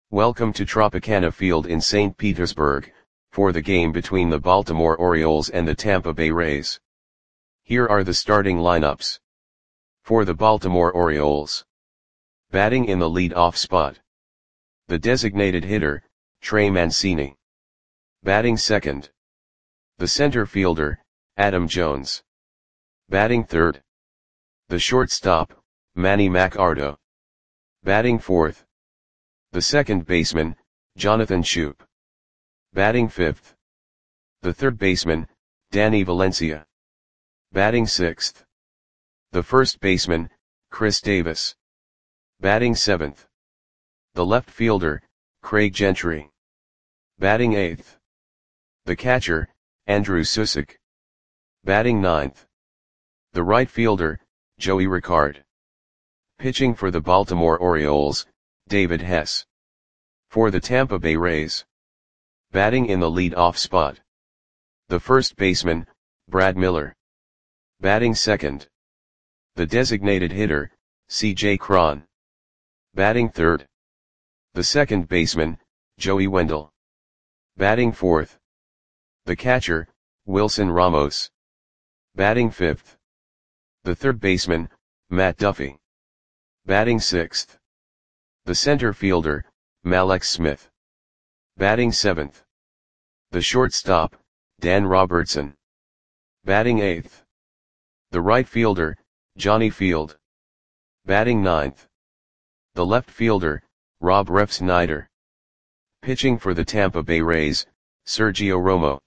Welcome to Tropicana Field in St. Petersburg, for the game between the Baltimore Orioles and the Tampa Bay Rays. Here are the starting lineups. For the Baltimore Orioles. Batting in the lead-off spot. The designated hitter, Trey Mancini. Batting second. The center fielder, Adam Jones. Batting third. The shortstop, Manny Machado. Batting fourth. The second baseman, Jonathan Schoop. Batting fifth. The third baseman, Danny Valencia. Batting sixth. The first baseman, Chris Davis. Batting seventh. The left fielder, Craig Gentry. Batting eighth. The catcher, Andrew Susick. Batting ninth. The right fielder, Joey Rickard. Pitching for the Baltimore Orioles, David Hess. For the Tampa Bay Rays. Batting in the lead-off spot. The first baseman, Brad Miller. Batting second. The designated hitter, C.J. Cron. Batting third. The second baseman, Joey Wendle. Batting fourth. The catcher, Wilson Ramos. Batting fifth. The third baseman, Matt Duffy. Batting sixth. The center fielder, Mallex Smith. Batting seventh. The shortstop, Dan Robertson. Batting eighth. The right fielder, Johnny Field. Batting ninth. The left fielder, Rob Refsnyder. Pitching for the Tampa Bay Rays, Sergio Romo.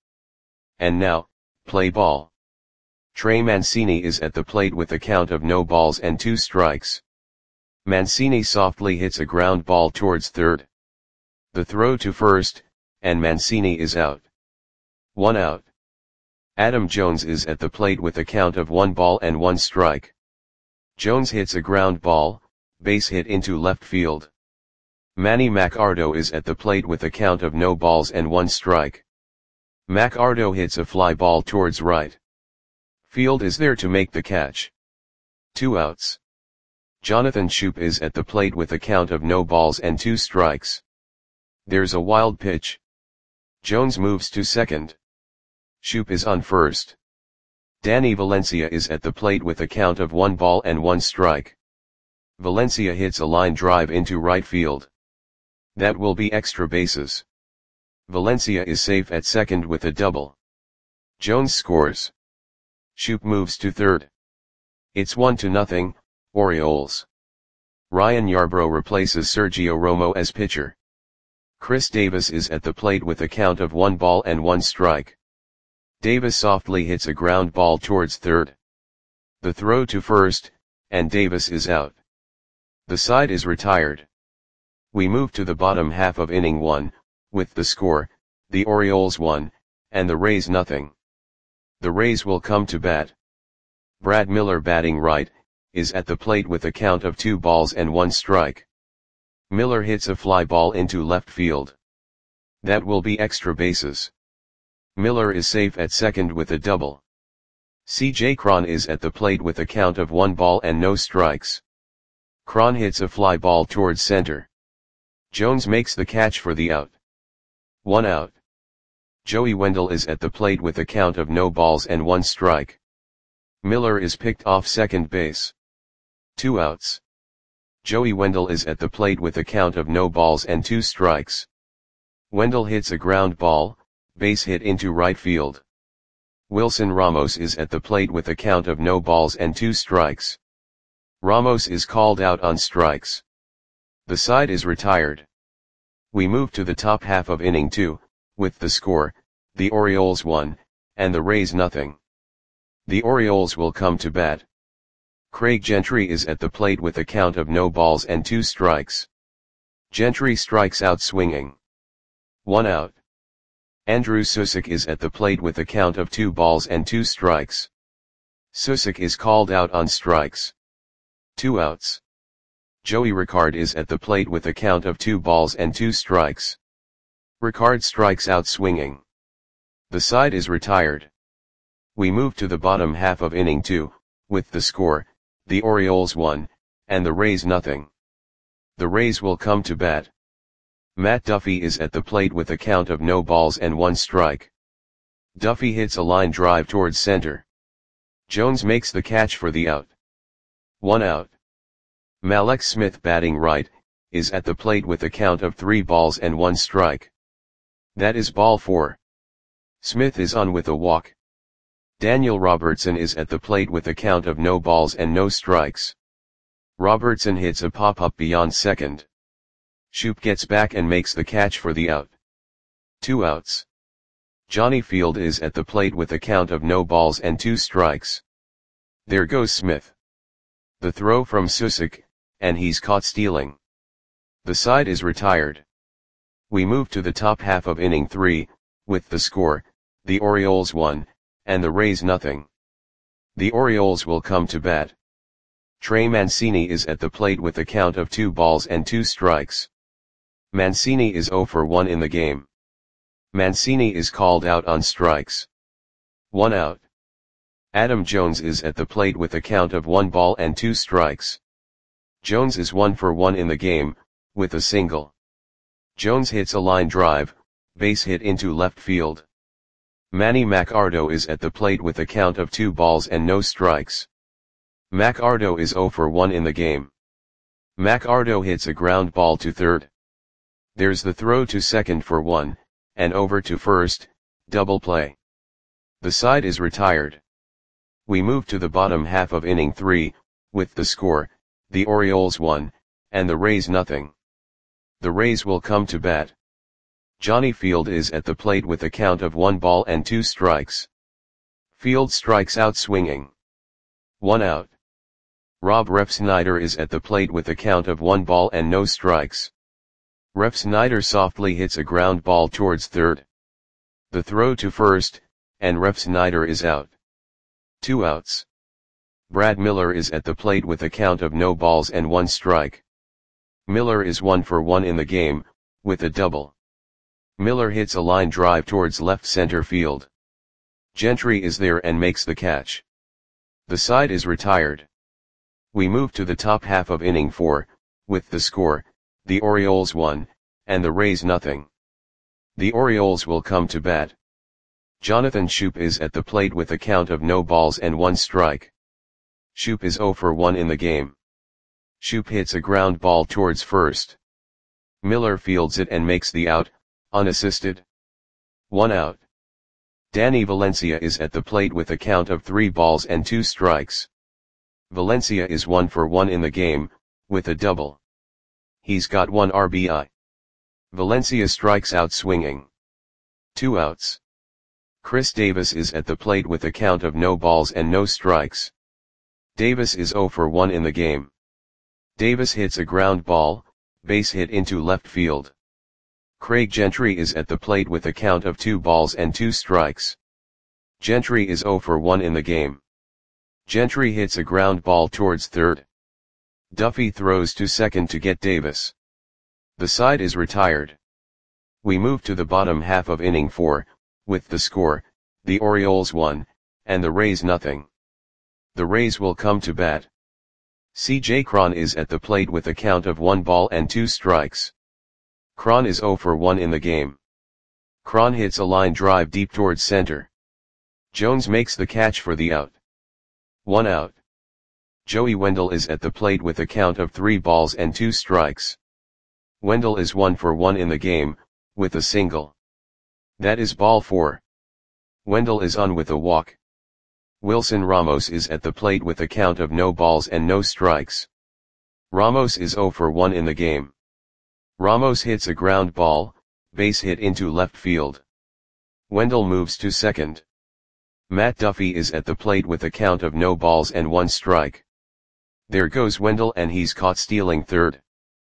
And now, play ball. Trey Mancini is at the plate with a count of no balls and 2 strikes. Mancini softly hits a ground ball towards third. The throw to first, and Mancini is out. 1 out. Adam Jones is at the plate with a count of 1 ball and 1 strike. Jones hits a ground ball, base hit into left field. Manny Machado is at the plate with a count of no balls and 1 strike. Machado hits a fly ball towards right. Field is there to make the catch. 2 outs. Jonathan Schoop is at the plate with a count of no balls and 2 strikes. There's a wild pitch. Jones moves to second. Schoop is on first. Danny Valencia is at the plate with a count of 1 ball and 1 strike. Valencia hits a line drive into right field. That will be extra bases. Valencia is safe at second with a double. Jones scores. Schoop moves to third. It's 1-0, Orioles. Ryan Yarbrough replaces Sergio Romo as pitcher. Chris Davis is at the plate with a count of 1 ball and 1 strike. Davis softly hits a ground ball towards third. The throw to first, and Davis is out. The side is retired. We move to the bottom half of inning 1, with the score, the Orioles 1, and the Rays nothing. The Rays will come to bat. Brad Miller batting right, is at the plate with a count of 2 balls and 1 strike. Miller hits a fly ball into left field. That will be extra bases. Miller is safe at second with a double. C.J. Cron is at the plate with a count of 1 ball and no strikes. Cron hits a fly ball towards center. Jones makes the catch for the out. 1 out. Joey Wendle is at the plate with a count of no balls and 1 strike. Miller is picked off second base. 2 outs. Joey Wendle is at the plate with a count of no balls and 2 strikes. Wendle hits a ground ball, base hit into right field. Wilson Ramos is at the plate with a count of no balls and 2 strikes. Ramos is called out on strikes. The side is retired. We move to the top half of inning 2, with the score, the Orioles 1, and the Rays nothing. The Orioles will come to bat. Craig Gentry is at the plate with a count of no balls and 2 strikes. Gentry strikes out swinging. 1 out. Andrew Susick is at the plate with a count of 2 balls and 2 strikes. Susick is called out on strikes. 2 outs. Joey Rickard is at the plate with a count of 2 balls and 2 strikes. Rickard strikes out swinging. The side is retired. We move to the bottom half of inning 2, with the score, the Orioles 1, and the Rays nothing. The Rays will come to bat. Matt Duffy is at the plate with a count of no balls and 1 strike. Duffy hits a line drive towards center. Jones makes the catch for the out. 1 out. Mallex Smith, batting right, is at the plate with a count of 3 balls and 1 strike. That is ball 4. Smith is on with a walk. Daniel Robertson is at the plate with a count of no balls and no strikes. Robertson hits a pop-up beyond second. Shoop gets back and makes the catch for the out. 2 outs. Johnny Field is at the plate with a count of no balls and 2 strikes. There goes Smith. The throw from Susick, and he's caught stealing. The side is retired. We move to the top half of inning 3, with the score, the Orioles 1, and the Rays nothing. The Orioles will come to bat. Trey Mancini is at the plate with a count of 2 balls and 2 strikes. Mancini is 0 for 1 in the game. Mancini is called out on strikes. 1 out. Adam Jones is at the plate with a count of 1 ball and 2 strikes. Jones is 1 for 1 in the game, with a single. Jones hits a line drive, base hit into left field. Manny Machado is at the plate with a count of 2 balls and no strikes. Machado is 0 for 1 in the game. Machado hits a ground ball to third. There's the throw to second for 1, and over to first, double play. The side is retired. We move to the bottom half of inning 3, with the score, the Orioles 1, and the Rays nothing. The Rays will come to bat. Johnny Field is at the plate with a count of 1 ball and 2 strikes. Field strikes out swinging. 1 out. Rob Refsnyder is at the plate with a count of 1 ball and no strikes. Refsnyder softly hits a ground ball towards third. The throw to first, and Refsnyder is out. 2 outs. Brad Miller is at the plate with a count of no balls and 1 strike. Miller is 1 for 1 in the game, with a double. Miller hits a line drive towards left center field. Gentry is there and makes the catch. The side is retired. We move to the top half of inning 4, with the score, the Orioles 1, and the Rays nothing. The Orioles will come to bat. Jonathan Schoop is at the plate with a count of no balls and 1 strike. Schoop is 0 for 1 in the game. Schoop hits a ground ball towards first. Miller fields it and makes the out, unassisted. 1 out. Danny Valencia is at the plate with a count of 3 balls and 2 strikes. Valencia is 1 for 1 in the game, with a double. He's got 1 RBI. Valencia strikes out swinging. 2 outs. Chris Davis is at the plate with a count of no balls and no strikes. Davis is 0 for 1 in the game. Davis hits a ground ball, base hit into left field. Craig Gentry is at the plate with a count of 2 balls and 2 strikes. Gentry is 0 for 1 in the game. Gentry hits a ground ball towards third. Duffy throws to second to get Davis. The side is retired. We move to the bottom half of inning 4, with the score, the Orioles 1, and the Rays nothing. The Rays will come to bat. C.J. Cron is at the plate with a count of 1 ball and 2 strikes. Cron is 0 for 1 in the game. Cron hits a line drive deep towards center. Jones makes the catch for the out. 1 out. Joey Wendell is at the plate with a count of 3 balls and 2 strikes. Wendell is 1 for 1 in the game, with a single. That is ball 4. Wendell is on with a walk. Wilson Ramos is at the plate with a count of no balls and no strikes. Ramos is 0 for 1 in the game. Ramos hits a ground ball, base hit into left field. Wendell moves to second. Matt Duffy is at the plate with a count of no balls and 1 strike. There goes Wendell and he's caught stealing third.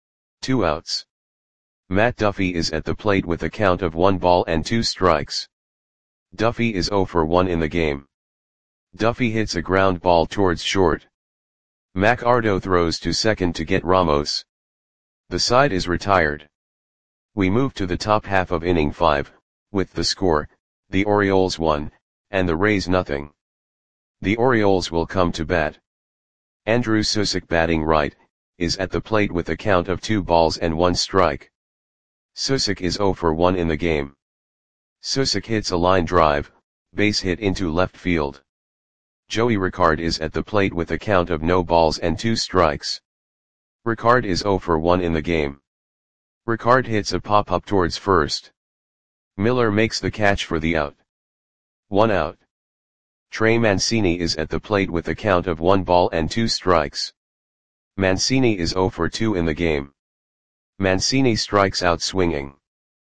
2 outs. Matt Duffy is at the plate with a count of 1 ball and 2 strikes. Duffy is 0 for 1 in the game. Duffy hits a ground ball towards short. Machado throws to second to get Ramos. The side is retired. We move to the top half of inning 5, with the score, the Orioles 1, and the Rays nothing. The Orioles will come to bat. Andrew Susick, batting right, is at the plate with a count of 2 balls and 1 strike. Susick is 0 for 1 in the game. Susick hits a line drive, base hit into left field. Joey Rickard is at the plate with a count of no balls and 2 strikes. Rickard is 0 for 1 in the game. Rickard hits a pop-up towards first. Miller makes the catch for the out. 1 out. Trey Mancini is at the plate with a count of 1 ball and 2 strikes. Mancini is 0 for 2 in the game. Mancini strikes out swinging.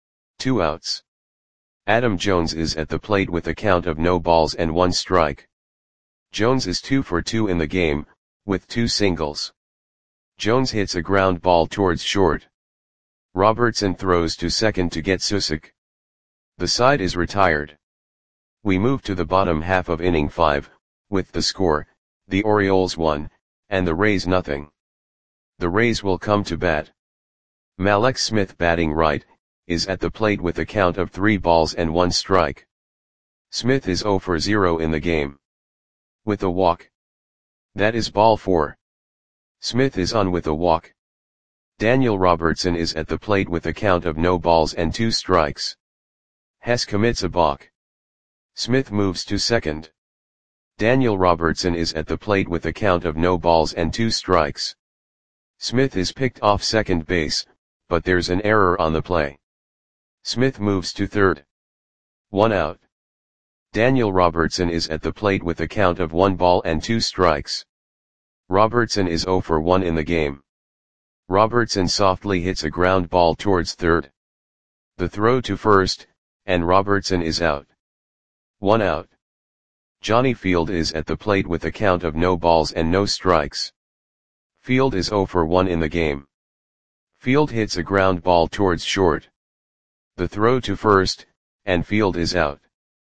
2 outs. Adam Jones is at the plate with a count of no balls and 1 strike. Jones is 2 for 2 in the game, with 2 singles. Jones hits a ground ball towards short. Robertson throws to second to get Susick. The side is retired. We move to the bottom half of inning 5, with the score, the Orioles 1, and the Rays nothing. The Rays will come to bat. Mallex Smith, batting right, is at the plate with a count of 3 balls and 1 strike. Smith is 0 for 0 in the game. With a walk. That is ball 4. Smith is on with a walk. Daniel Robertson is at the plate with a count of no balls and 2 strikes. Hess commits a balk. Smith moves to second. Daniel Robertson is at the plate with a count of no balls and 2 strikes. Smith is picked off second base, but there's an error on the play. Smith moves to third. 1 out. Daniel Robertson is at the plate with a count of 1 ball and 2 strikes. Robertson is 0 for 1 in the game. Robertson softly hits a ground ball towards third. The throw to first, and Robertson is out. 1 out. Johnny Field is at the plate with a count of no balls and no strikes. Field is 0 for 1 in the game. Field hits a ground ball towards short. The throw to first, and Field is out.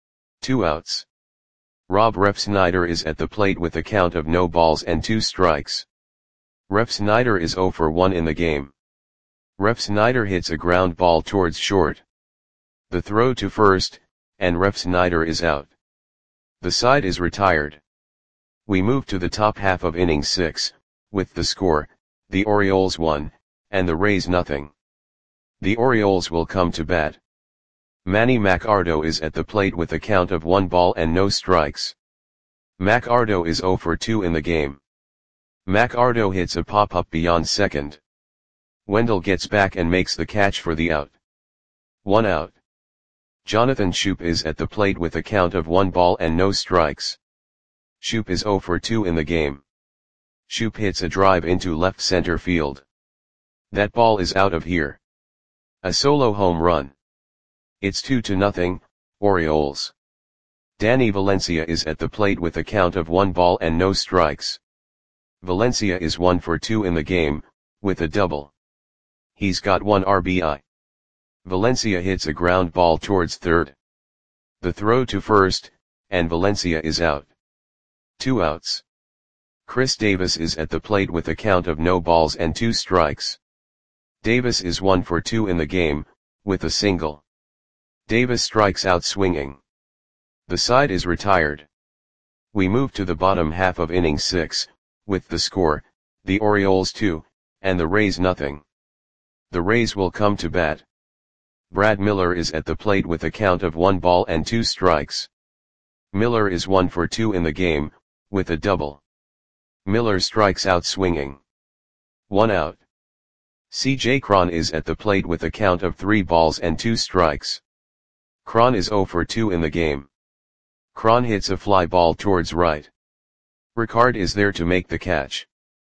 2 outs. Rob Refsnyder is at the plate with a count of no balls and 2 strikes. Refsnyder is 0 for 1 in the game. Refsnyder hits a ground ball towards short. The throw to first, and Refsnyder is out. The side is retired. We move to the top half of inning 6, with the score, the Orioles 1, and the Rays nothing. The Orioles will come to bat. Manny Macardo is at the plate with a count of 1 ball and no strikes. Macardo is 0 for 2 in the game. Macardo hits a pop-up beyond second. Wendell gets back and makes the catch for the out. 1 out. Jonathan Schoop is at the plate with a count of 1 ball and no strikes. Schoop is 0 for 2 in the game. Schoop hits a drive into left center field. That ball is out of here. A solo home run. It's 2-0, Orioles. Danny Valencia is at the plate with a count of 1 ball and no strikes. Valencia is 1 for 2 in the game, with a double. He's got 1 RBI. Valencia hits a ground ball towards third. The throw to first, and Valencia is out. 2 outs. Chris Davis is at the plate with a count of no balls and 2 strikes. Davis is 1 for 2 in the game, with a single. Davis strikes out swinging. The side is retired. We move to the bottom half of inning 6, with the score, the Orioles 2, and the Rays nothing. The Rays will come to bat. Brad Miller is at the plate with a count of 1 ball and 2 strikes. Miller is 1 for 2 in the game, with a double. Miller strikes out swinging. 1 out. C.J. Cron is at the plate with a count of 3 balls and 2 strikes. Cron is 0 for 2 in the game. Cron hits a fly ball towards right. Rickard is there to make the catch.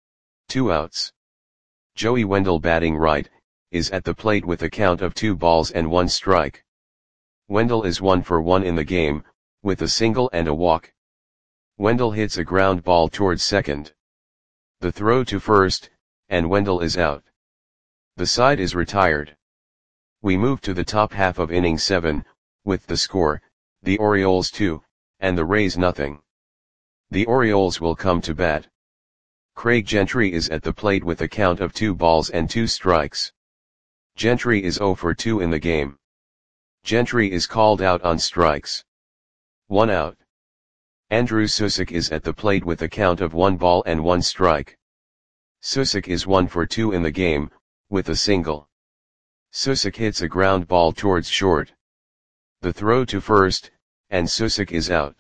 2 outs. Joey Wendell, batting right, is at the plate with a count of 2 balls and 1 strike. Wendell is 1 for 1 in the game, with a single and a walk. Wendell hits a ground ball towards second. The throw to first, and Wendell is out. The side is retired. We move to the top half of inning 7, with the score, the Orioles 2, and the Rays nothing. The Orioles will come to bat. Craig Gentry is at the plate with a count of 2 balls and 2 strikes. Gentry is 0 for 2 in the game. Gentry is called out on strikes. 1 out. Andrew Susick is at the plate with a count of 1 ball and 1 strike. Susick is 1 for 2 in the game, with a single. Susick hits a ground ball towards short. The throw to first, and Susick is out.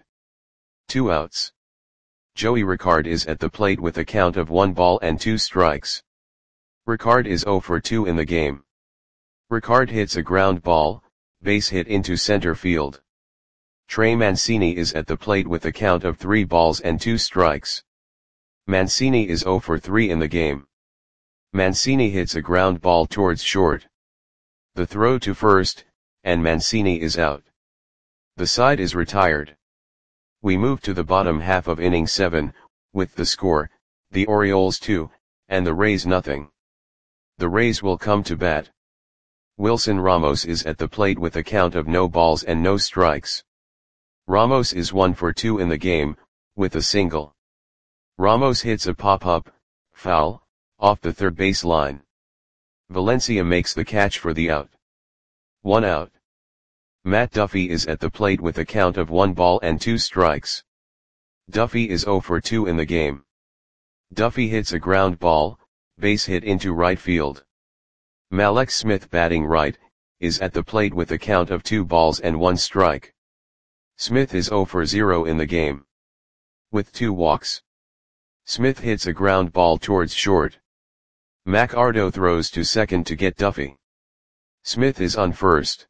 2 outs. Joey Rickard is at the plate with a count of 1 ball and 2 strikes. Rickard is 0 for 2 in the game. Rickard hits a ground ball, base hit into center field. Trey Mancini is at the plate with a count of 3 balls and 2 strikes. Mancini is 0 for 3 in the game. Mancini hits a ground ball towards short. The throw to first, and Mancini is out. The side is retired. We move to the bottom half of inning 7, with the score, the Orioles 2, and the Rays nothing. The Rays will come to bat. Wilson Ramos is at the plate with a count of no balls and no strikes. Ramos is 1 for 2 in the game, with a single. Ramos hits a pop-up, foul, off the third base line. Valencia makes the catch for the out. 1 out. Matt Duffy is at the plate with a count of 1 ball and 2 strikes. Duffy is 0 for 2 in the game. Duffy hits a ground ball, base hit into right field. Malek Smith, batting right, is at the plate with a count of 2 balls and 1 strike. Smith is 0 for 0 in the game. With 2 walks. Smith hits a ground ball towards short. McArdo throws to second to get Duffy. Smith is on first.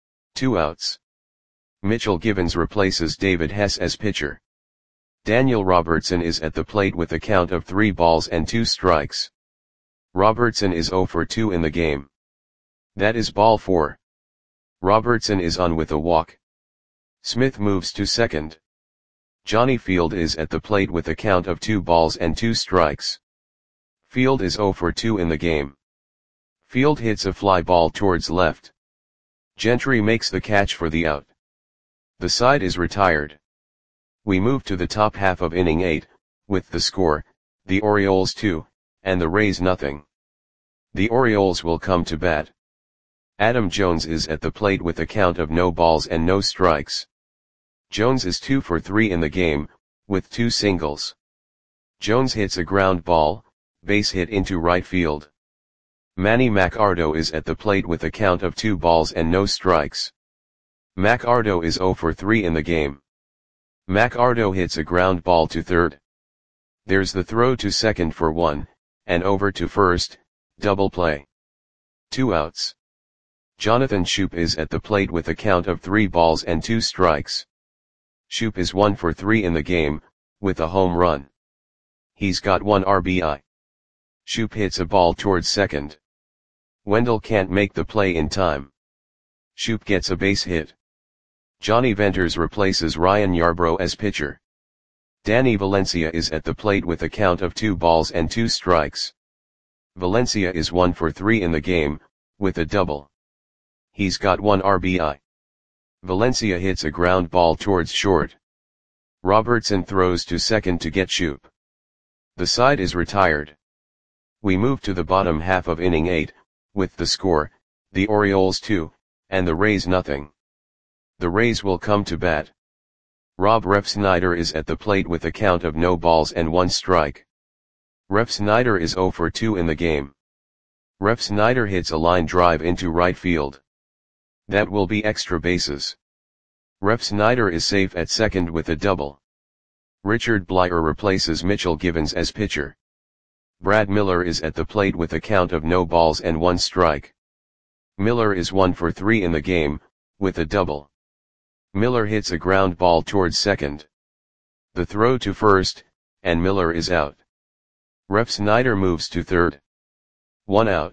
2 outs. Mitchell Givens replaces David Hess as pitcher. Daniel Robertson is at the plate with a count of 3 balls and 2 strikes. Robertson is 0 for 2 in the game. That is ball 4. Robertson is on with a walk. Smith moves to second. Johnny Field is at the plate with a count of 2 balls and 2 strikes. Field is 0 for 2 in the game. Field hits a fly ball towards left. Gentry makes the catch for the out. The side is retired. We move to the top half of inning 8, with the score, the Orioles 2, and the Rays nothing. The Orioles will come to bat. Adam Jones is at the plate with a count of no balls and no strikes. Jones is 2 for 3 in the game, with 2 singles. Jones hits a ground ball, base hit into right field. Manny McArdo is at the plate with a count of 2 balls and no strikes. McArdo is 0 for 3 in the game. McArdo hits a ground ball to third. There's the throw to second for 1, and over to first, double play. 2 outs. Jonathan Schoop is at the plate with a count of 3 balls and 2 strikes. Schoop is 1 for 3 in the game, with a home run. He's got 1 RBI. Schoop hits a ball towards second. Wendell can't make the play in time. Schoop gets a base hit. Johnny Venters replaces Ryan Yarbrough as pitcher. Danny Valencia is at the plate with a count of 2 balls and 2 strikes. Valencia is 1 for 3 in the game, with a double. He's got 1 RBI. Valencia hits a ground ball towards short. Robertson throws to second to get Schoop. The side is retired. We move to the bottom half of inning 8, with the score, the Orioles 2, and the Rays nothing. The Rays will come to bat. Rob Refsnyder is at the plate with a count of no balls and 1 strike. Refsnyder is 0 for 2 in the game. Refsnyder hits a line drive into right field. That will be extra bases. Refsnyder is safe at second with a double. Richard Bleier replaces Mitchell Givens as pitcher. Brad Miller is at the plate with a count of no balls and 1 strike. Miller is 1 for 3 in the game, with a double. Miller hits a ground ball towards second. The throw to first, and Miller is out. Refsnyder moves to third. 1 out.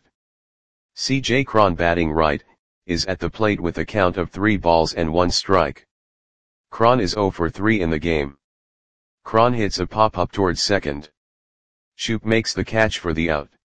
C.J. Cron, batting right, is at the plate with a count of 3 balls and 1 strike. Cron is 0 for 3 in the game. Cron hits a pop-up towards second. Schoop makes the catch for the out.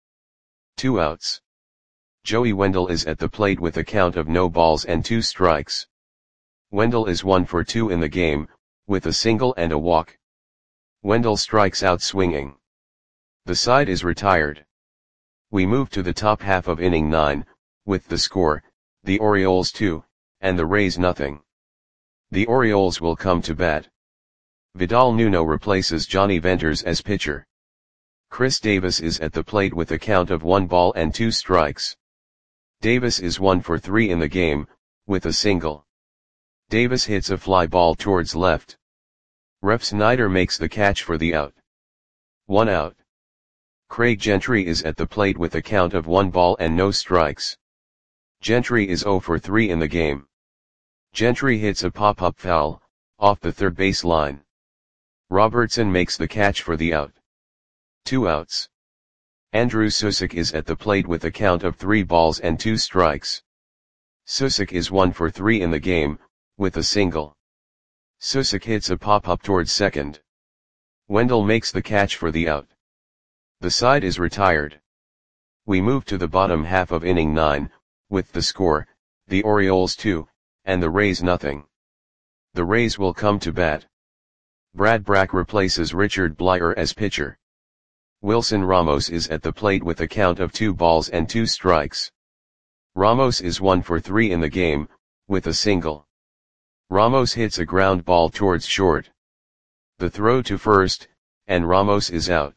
2 outs. Joey Wendell is at the plate with a count of no balls and 2 strikes. Wendell is 1 for 2 in the game, with a single and a walk. Wendell strikes out swinging. The side is retired. We move to the top half of inning 9, with the score, the Orioles 2, and the Rays nothing. The Orioles will come to bat. Vidal Nuno replaces Johnny Venters as pitcher. Chris Davis is at the plate with a count of 1 ball and 2 strikes. Davis is 1 for 3 in the game, with a single. Davis hits a fly ball towards left. Ref Snyder makes the catch for the out. 1 out. Craig Gentry is at the plate with a count of 1 ball and no strikes. Gentry is 0 for 3 in the game. Gentry hits a pop-up foul, off the third base line. Robertson makes the catch for the out. 2 outs. Andrew Susick is at the plate with a count of 3 balls and 2 strikes. Susick is 1 for 3 in the game, with a single. Susick hits a pop-up towards second. Wendell makes the catch for the out. The side is retired. We move to the bottom half of inning 9, with the score, the Orioles 2, and the Rays nothing. The Rays will come to bat. Brad Brach replaces Richard Bleier as pitcher. Wilson Ramos is at the plate with a count of 2 balls and 2 strikes. Ramos is 1 for 3 in the game, with a single. Ramos hits a ground ball towards short. The throw to first, and Ramos is out.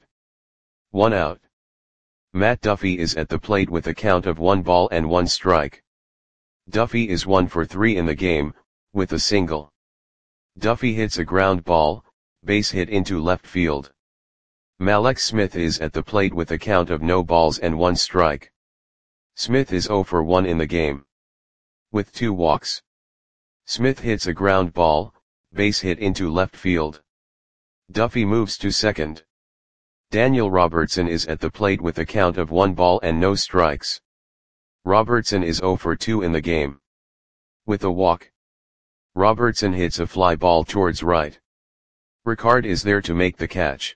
1 out. Matt Duffy is at the plate with a count of 1 ball and 1 strike. Duffy is 1 for 3 in the game, with a single. Duffy hits a ground ball, base hit into left field. Mallex Smith is at the plate with a count of no balls and 1 strike. Smith is 0 for 1 in the game. With 2 walks. Smith hits a ground ball, base hit into left field. Duffy moves to second. Daniel Robertson is at the plate with a count of 1 ball and no strikes. Robertson is 0 for 2 in the game. With a walk. Robertson hits a fly ball towards right. Ricard is there to make the catch.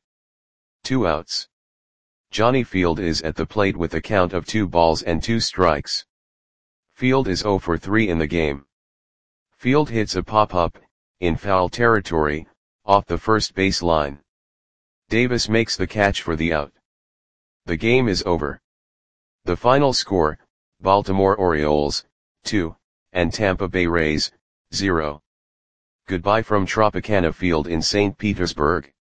2 outs. Johnny Field is at the plate with a count of 2 balls and 2 strikes. Field is 0 for 3 in the game. Field hits a pop-up, in foul territory, off the first base line. Davis makes the catch for the out. The game is over. The final score, Baltimore Orioles, 2, and Tampa Bay Rays, 0. Goodbye from Tropicana Field in St. Petersburg.